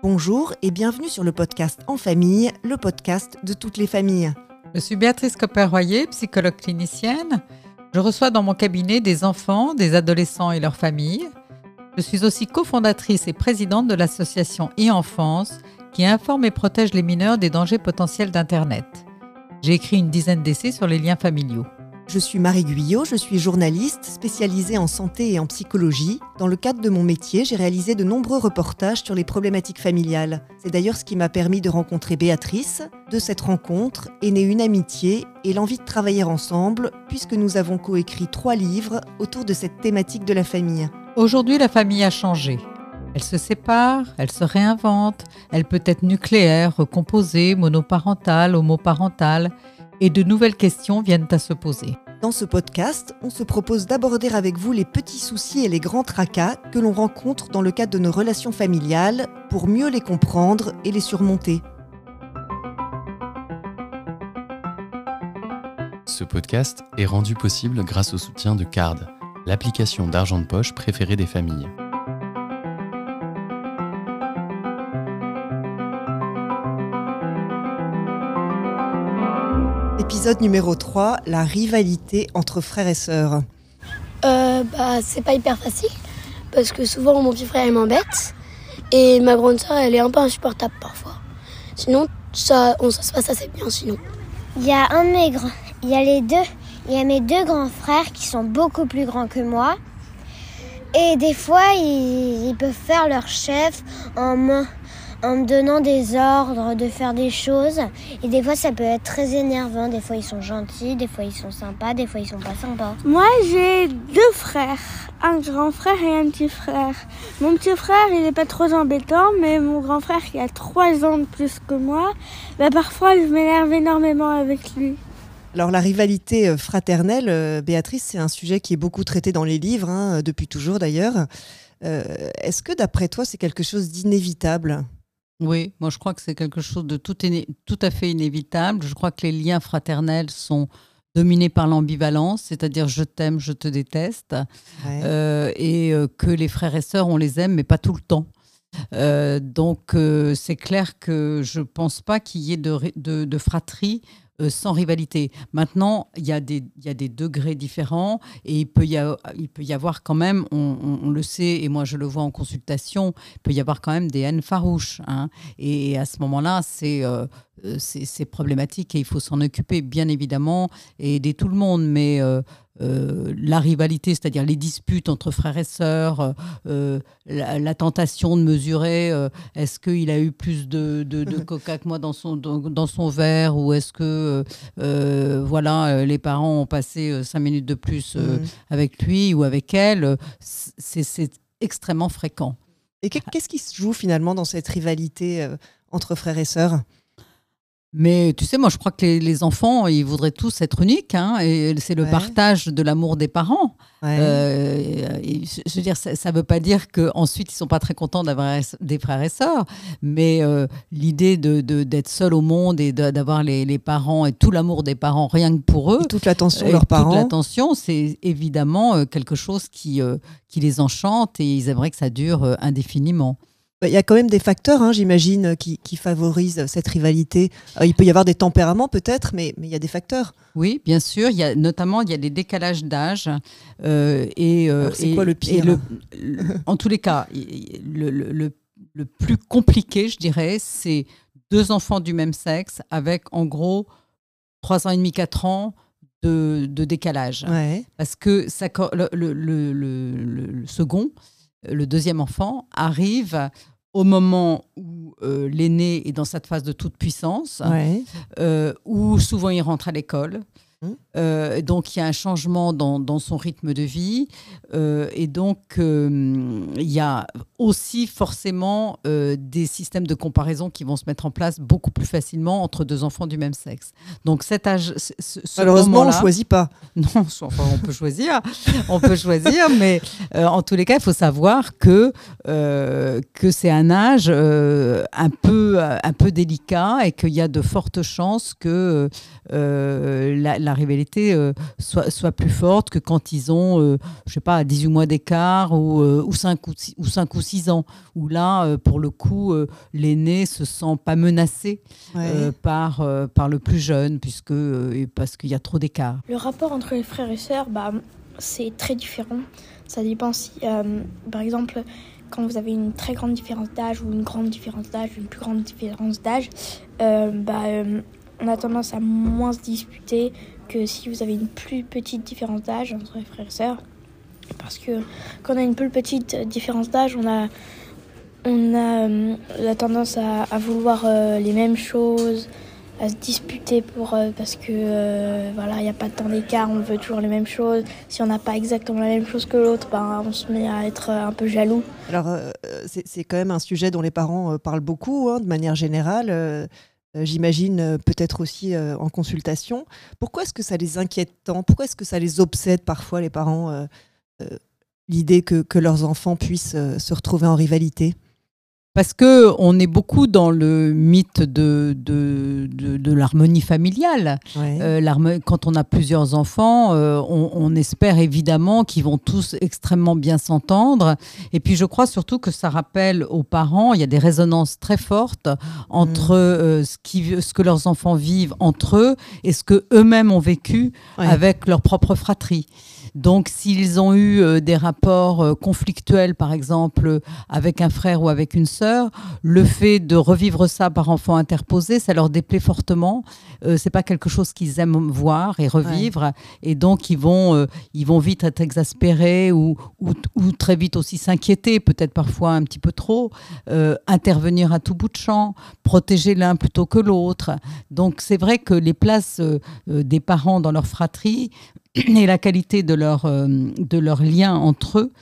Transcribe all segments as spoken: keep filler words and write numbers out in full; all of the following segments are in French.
Bonjour et bienvenue sur le podcast En Famille, le podcast de toutes les familles. Je suis Béatrice Copper-Royer, psychologue clinicienne. Je reçois dans mon cabinet des enfants, des adolescents et leurs familles. Je suis aussi cofondatrice et présidente de l'association e-Enfance qui informe et protège les mineurs des dangers potentiels d'Internet. J'ai écrit une dizaine d'essais sur les liens familiaux. Je suis Marie Guyot, je suis journaliste spécialisée en santé et en psychologie. Dans le cadre de mon métier, j'ai réalisé de nombreux reportages sur les problématiques familiales. C'est d'ailleurs ce qui m'a permis de rencontrer Béatrice. De cette rencontre est née une amitié et l'envie de travailler ensemble, puisque nous avons coécrit trois livres autour de cette thématique de la famille. Aujourd'hui, la famille a changé. Elle se sépare, elle se réinvente, elle peut être nucléaire, recomposée, monoparentale, homoparentale, et de nouvelles questions viennent à se poser. Dans ce podcast, on se propose d'aborder avec vous les petits soucis et les grands tracas que l'on rencontre dans le cadre de nos relations familiales pour mieux les comprendre et les surmonter. Ce podcast est rendu possible grâce au soutien de Card, l'application d'argent de poche préférée des familles. Épisode numéro trois, la rivalité entre frères et sœurs. Euh, bah, c'est pas hyper facile, parce que souvent mon petit frère il m'embête, et ma grande sœur elle est un peu insupportable parfois. Sinon, ça, on, ça se passe assez bien sinon. Il y a un de mes grands, il y a les deux, il y a mes deux grands frères qui sont beaucoup plus grands que moi, et des fois ils, ils peuvent faire leur chef en me, en me donnant des ordres de faire des choses, et des fois ça peut être très énervant. Des fois ils sont gentils, des fois ils sont sympas, des fois ils sont pas sympas. Moi j'ai deux frères, un grand frère et un petit frère. Mon petit frère il est pas trop embêtant, mais mon grand frère qui a trois ans de plus que moi, bah parfois je m'énerve énormément avec lui. Alors la rivalité fraternelle, euh, Béatrice, c'est un sujet qui est beaucoup traité dans les livres, hein, depuis toujours d'ailleurs. Euh, est-ce que d'après toi c'est quelque chose d'inévitable ? Oui, moi je crois que c'est quelque chose de tout, iné- tout à fait inévitable. Je crois que les liens fraternels sont dominés par l'ambivalence, c'est-à-dire je t'aime, je te déteste, Ouais. euh, et euh, que les frères et sœurs, on les aime, mais pas tout le temps. Euh, donc euh, c'est clair que je ne pense pas qu'il y ait de, ri- de, de fratrie euh, sans rivalité. Maintenant, il y a des, il y a des degrés différents et il peut y avoir, il peut y avoir quand même, on, on, on le sait et moi je le vois en consultation, il peut y avoir quand même des haines farouches. Hein, et à ce moment-là, c'est, euh, c'est, c'est problématique et il faut s'en occuper bien évidemment et aider tout le monde. Mais euh, Euh, la rivalité, c'est-à-dire les disputes entre frères et sœurs, euh, la, la tentation de mesurer euh, est-ce qu'il a eu plus de, de, de coca que moi dans son, dans, dans son verre, ou est-ce que euh, voilà, les parents ont passé cinq minutes de plus euh, mmh. avec lui ou avec elle, c'est, c'est extrêmement fréquent. Et qu'est-ce qui se joue finalement dans cette rivalité euh, entre frères et sœurs ? Mais tu sais, moi je crois que les, les enfants, ils voudraient tous être uniques, hein, et c'est le ouais. partage de l'amour des parents. Ouais. Euh, et, je veux dire, ça ne veut pas dire qu'ensuite ils ne sont pas très contents d'avoir des frères et sœurs, mais euh, l'idée de, de, d'être seul au monde et de, d'avoir les, les parents et tout l'amour des parents rien que pour eux, et toute l'attention de leurs parents, toute l'attention, c'est évidemment quelque chose qui, euh, qui les enchante et ils aimeraient que ça dure euh, indéfiniment. Il y a quand même des facteurs, hein, j'imagine, qui, qui favorisent cette rivalité. Euh, il peut y avoir des tempéraments peut-être, mais, mais il y a des facteurs. Oui, bien sûr. Il y a, notamment, il y a des décalages d'âge. Euh, et, euh, Alors, c'est et, quoi le pire ? le, le, En tous les cas, le, le, le, le plus compliqué, je dirais, c'est deux enfants du même sexe avec, en gros, trois ans et demi, quatre ans de, de décalage. Ouais. Parce que ça, le, le, le, le, le second, le deuxième enfant, arrive au moment où euh, l'aîné est dans cette phase de toute puissance, ouais. euh, où souvent il rentre à l'école. Mmh. Euh, donc il y a un changement dans, dans son rythme de vie, euh, et donc euh, il y a aussi forcément euh, des systèmes de comparaison qui vont se mettre en place beaucoup plus facilement entre deux enfants du même sexe. Donc cet âge, ce, ce malheureusement on ne choisit pas. Non, enfin, on peut choisir, on peut choisir, mais euh, en tous les cas il faut savoir que euh, que c'est un âge euh, un peu un peu délicat et qu'il y a de fortes chances que euh, la, la la rivalité euh, soit, soit plus forte que quand ils ont, euh, je sais pas, dix-huit mois d'écart ou, euh, ou, cinq ou, six, ou cinq ou six ans, où là, euh, pour le coup, euh, l'aîné se sent pas menacé ouais. euh, par, euh, par le plus jeune, puisque, euh, parce qu'il y a trop d'écart. Le rapport entre les frères et sœurs, bah, c'est très différent. Ça dépend si, euh, par exemple, quand vous avez une très grande différence d'âge ou une grande différence d'âge, une plus grande différence d'âge, euh, bah, euh, on a tendance à moins se disputer que si vous avez une plus petite différence d'âge entre les frères et sœurs. Parce que quand on a une plus petite différence d'âge, on a, on a euh, la tendance à, à vouloir euh, les mêmes choses, à se disputer pour, euh, parce que euh, voilà, il n'y a pas de temps d'écart, on veut toujours les mêmes choses. Si on n'a pas exactement la même chose que l'autre, ben, on se met à être un peu jaloux. Alors, euh, c'est, c'est quand même un sujet dont les parents euh, parlent beaucoup, hein, de manière générale. Euh, euh, j'imagine euh, peut-être aussi euh, en consultation. Pourquoi est-ce que ça les inquiète tant ? Pourquoi est-ce que ça les obsède parfois, les parents, euh, euh, l'idée que, que leurs enfants puissent euh, se retrouver en rivalité ? Parce qu'on est beaucoup dans le mythe de, de, de, de l'harmonie familiale. Ouais. Euh, l'harmonie, quand on a plusieurs enfants, euh, on, on espère évidemment qu'ils vont tous extrêmement bien s'entendre. Et puis je crois surtout que ça rappelle aux parents, il y a des résonances très fortes entre mmh. euh, ce, qui, ce que leurs enfants vivent entre eux et ce qu'eux-mêmes ont vécu ouais. avec leur propre fratrie. Donc, s'ils ont eu euh, des rapports euh, conflictuels, par exemple, avec un frère ou avec une sœur, le fait de revivre ça par enfant interposé, ça leur déplaît fortement. Euh, c'est pas quelque chose qu'ils aiment voir et revivre. Ouais. Et donc, ils vont, euh, ils vont vite être exaspérés ou, ou, ou très vite aussi s'inquiéter, peut-être parfois un petit peu trop, euh, intervenir à tout bout de champ, protéger l'un plutôt que l'autre. Donc, c'est vrai que les places euh, des parents dans leur fratrie et la qualité de leur, euh, de leur lien entre eux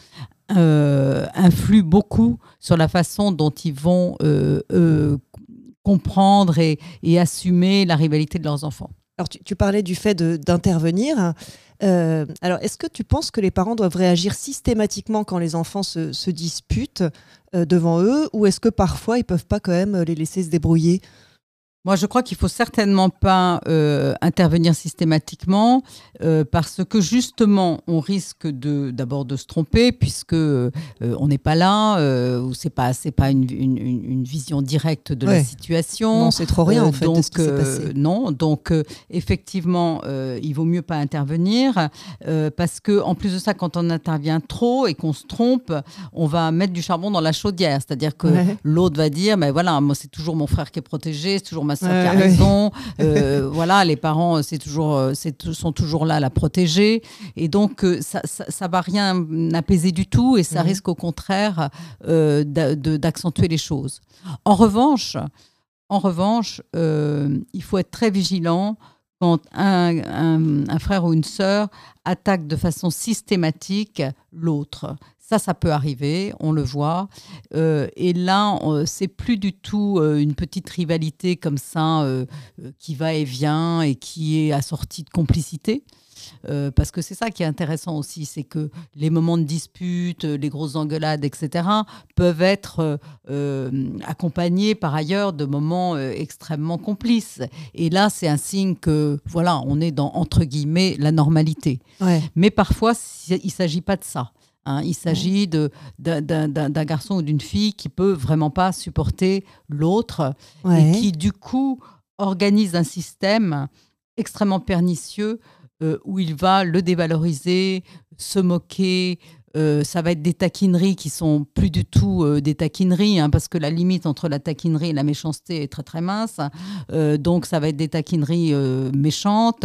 euh, influe beaucoup sur la façon dont ils vont euh, euh, comprendre et, et assumer la rivalité de leurs enfants. Alors, tu, tu parlais du fait de, d'intervenir. Euh, alors, est-ce que tu penses que les parents doivent réagir systématiquement quand les enfants se, se disputent euh, devant eux, ou est-ce que parfois ils ne peuvent pas quand même les laisser se débrouiller ? Moi, je crois qu'il ne faut certainement pas euh, intervenir systématiquement euh, parce que justement, on risque de, d'abord de se tromper puisque euh, on n'est pas là, euh, ou c'est pas, c'est pas une, une, une vision directe de ouais. la situation. Non, c'est trop rien euh, en fait donc, de ce qui s'est euh, passé. Non, donc euh, effectivement, euh, il vaut mieux pas intervenir euh, parce que en plus de ça, quand on intervient trop et qu'on se trompe, on va mettre du charbon dans la chaudière. C'est-à-dire que ouais. l'autre va dire, mais voilà, moi c'est toujours mon frère qui est protégé, c'est toujours ma soeur euh, qui a oui. raison. Euh, voilà, les parents c'est toujours, c'est, sont toujours là à la protéger. Et donc, euh, ça ne va rien apaiser du tout et ça mmh. risque au contraire euh, de, de, d'accentuer les choses. En revanche, en revanche euh, il faut être très vigilant quand un, un, un frère ou une sœur attaque de façon systématique l'autre. Ça, ça peut arriver, on le voit. Euh, et là, on, c'est plus du tout euh, une petite rivalité comme ça euh, qui va et vient et qui est assortie de complicité. Euh, parce que c'est ça qui est intéressant aussi, c'est que les moments de dispute, les grosses engueulades, et cetera, peuvent être euh, accompagnés par ailleurs de moments euh, extrêmement complices. Et là, c'est un signe que, voilà, on est dans, entre guillemets, la normalité. Ouais. Mais parfois, il ne s'agit pas de ça. Hein, il s'agit de, d'un, d'un, d'un garçon ou d'une fille qui ne peut vraiment pas supporter l'autre ouais. et qui, du coup, organise un système extrêmement pernicieux euh, où il va le dévaloriser, se moquer. Euh, ça va être des taquineries qui sont plus du tout euh, des taquineries, hein, parce que la limite entre la taquinerie et la méchanceté est très très mince. Euh, donc ça va être des taquineries euh, méchantes.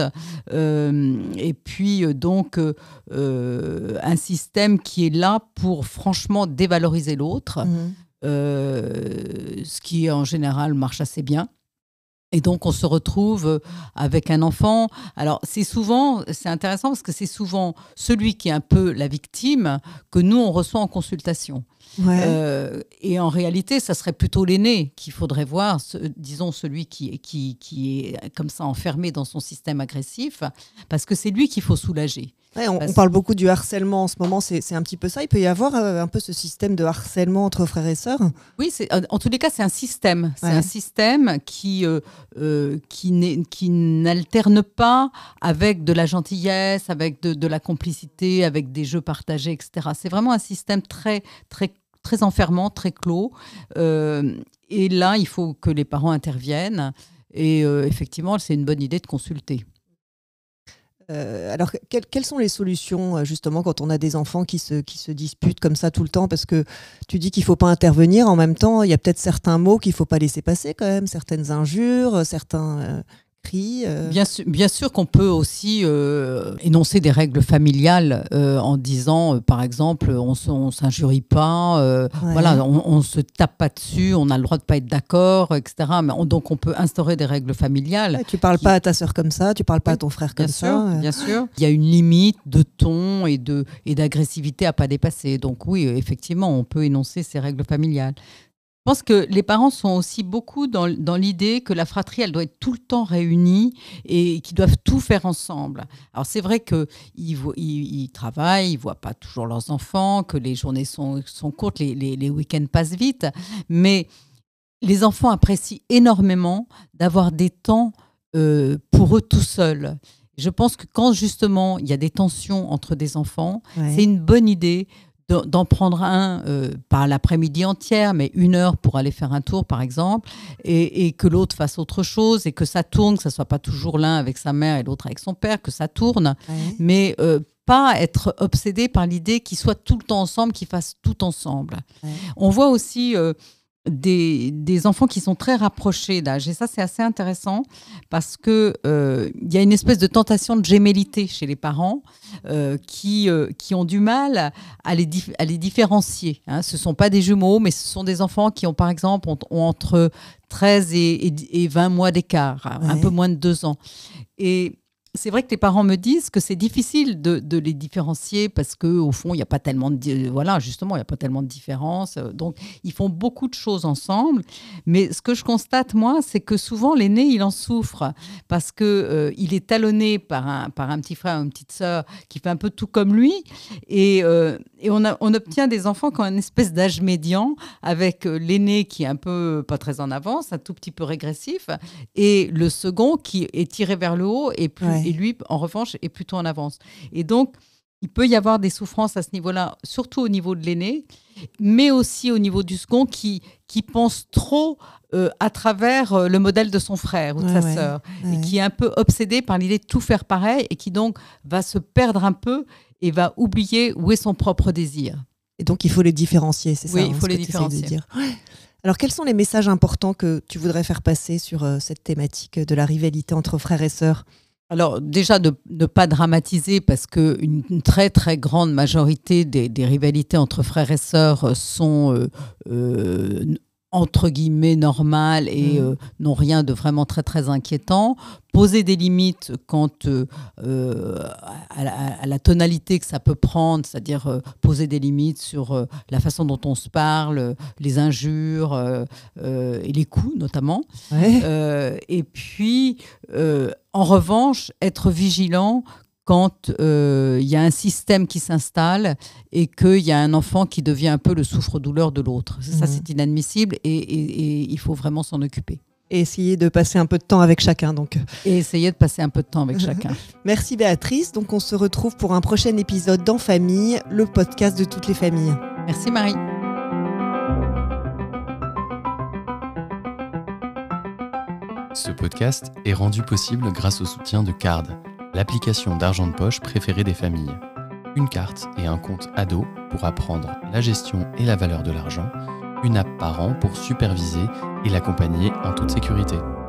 Euh, et puis euh, donc euh, un système qui est là pour franchement dévaloriser l'autre, mmh. euh, ce qui en général marche assez bien. Et donc, on se retrouve avec un enfant. Alors, c'est souvent, c'est intéressant parce que c'est souvent celui qui est un peu la victime que nous, on reçoit en consultation. Ouais. Euh, et en réalité, ça serait plutôt l'aîné qu'il faudrait voir, ce, disons celui qui, qui, qui est comme ça enfermé dans son système agressif, parce que c'est lui qu'il faut soulager. Ouais, on, Parce... on parle beaucoup du harcèlement en ce moment, c'est, c'est un petit peu ça. Il peut y avoir euh, un peu ce système de harcèlement entre frères et sœurs. Oui, c'est, en tous les cas, c'est un système. C'est ouais. un système qui, euh, euh, qui, n'est, qui n'alterne pas avec de la gentillesse, avec de, de la complicité, avec des jeux partagés, et cetera. C'est vraiment un système très, très, très enfermant, très clos. Euh, et là, il faut que les parents interviennent. Et euh, effectivement, c'est une bonne idée de consulter. Euh, alors, que, quelles sont les solutions, justement, quand on a des enfants qui se, qui se disputent comme ça tout le temps? Parce que tu dis qu'il ne faut pas intervenir. En même temps, il y a peut-être certains mots qu'il ne faut pas laisser passer quand même, certaines injures, certains euh, cris. Euh... Bien sûr, bien sûr qu'on peut aussi euh, énoncer des règles familiales euh, en disant, euh, par exemple, on ne s'injurie pas, euh, ouais. voilà, on ne se tape pas dessus, on a le droit de ne pas être d'accord, et cetera. Mais on, donc, on peut instaurer des règles familiales. Ouais, tu ne parles qui... pas à ta sœur comme ça, tu ne parles pas oui, à ton frère comme bien ça. Sûr, euh... Bien sûr. Il y a une limite de ton et, de, et d'agressivité à ne pas dépasser. Donc oui, effectivement, on peut énoncer ces règles familiales. Je pense que les parents sont aussi beaucoup dans, dans l'idée que la fratrie, elle doit être tout le temps réunie et qu'ils doivent tout faire ensemble. Alors, c'est vrai qu'ils ils, ils travaillent, ils ne voient pas toujours leurs enfants, que les journées sont, sont courtes, les, les, les week-ends passent vite, mais les enfants apprécient énormément d'avoir des temps euh, pour eux tout seuls. Je pense que quand, justement, il y a des tensions entre des enfants, ouais. c'est une bonne idée d'en prendre un, euh, pas l'après-midi entière, mais une heure pour aller faire un tour, par exemple, et, et que l'autre fasse autre chose, et que ça tourne, que ça ne soit pas toujours l'un avec sa mère et l'autre avec son père, que ça tourne, ouais. mais euh, pas être obsédé par l'idée qu'ils soient tout le temps ensemble, qu'ils fassent tout ensemble. Ouais. On voit aussi... Euh, Des, des enfants qui sont très rapprochés d'âge. Et ça, c'est assez intéressant parce qu'il euh, y a une espèce de tentation de gémellité chez les parents euh, qui, euh, qui ont du mal à les, dif- à les différencier. Hein. Ce ne sont pas des jumeaux, mais ce sont des enfants qui ont, par exemple, ont, ont entre treize et, et, et vingt mois d'écart, ouais. un peu moins de deux ans. Et c'est vrai que les parents me disent que c'est difficile de, de les différencier parce qu'au fond, il n'y a pas tellement de, voilà, justement, il n'y a pas tellement de différence. Donc, ils font beaucoup de choses ensemble. Mais ce que je constate, moi, c'est que souvent, l'aîné, il en souffre parce qu'il euh, est talonné par un, par un petit frère ou une petite sœur qui fait un peu tout comme lui. Et, euh, et on, a, on obtient des enfants qui ont une espèce d'âge médian avec l'aîné qui est un peu pas très en avance, un tout petit peu régressif, et le second qui est tiré vers le haut et plus... Ouais. Et lui, en revanche, est plutôt en avance. Et donc, il peut y avoir des souffrances à ce niveau-là, surtout au niveau de l'aîné, mais aussi au niveau du second qui, qui pense trop euh, à travers euh, le modèle de son frère ou de ouais, sa ouais, sœur, ouais. et qui est un peu obsédé par l'idée de tout faire pareil et qui donc va se perdre un peu et va oublier où est son propre désir. Et donc, il faut les différencier, c'est oui, ça? Oui, il faut les différencier. De dire. Alors, quels sont les messages importants que tu voudrais faire passer sur euh, cette thématique de la rivalité entre frères et sœurs? Alors déjà, de ne pas dramatiser parce qu'une une très très grande majorité des, des rivalités entre frères et sœurs sont euh, euh, entre guillemets normales et euh, n'ont rien de vraiment très très inquiétant. Poser des limites quant euh, à, la, à la tonalité que ça peut prendre, c'est-à-dire euh, poser des limites sur euh, la façon dont on se parle, les injures euh, euh, et les coups notamment. Ouais. Euh, et puis, euh, en revanche, être vigilant quand il euh, y a un système qui s'installe et qu'il y a un enfant qui devient un peu le souffre-douleur de l'autre. Mmh. Ça, c'est inadmissible et, et, et il faut vraiment s'en occuper. Et essayer de passer un peu de temps avec chacun. Donc. Et essayer de passer un peu de temps avec chacun. Merci Béatrice. Donc on se retrouve pour un prochain épisode d'En Famille, le podcast de toutes les familles. Merci Marie. Ce podcast est rendu possible grâce au soutien de Card, l'application d'argent de poche préférée des familles. Une carte et un compte ado pour apprendre la gestion et la valeur de l'argent, une app par an pour superviser et l'accompagner en toute sécurité.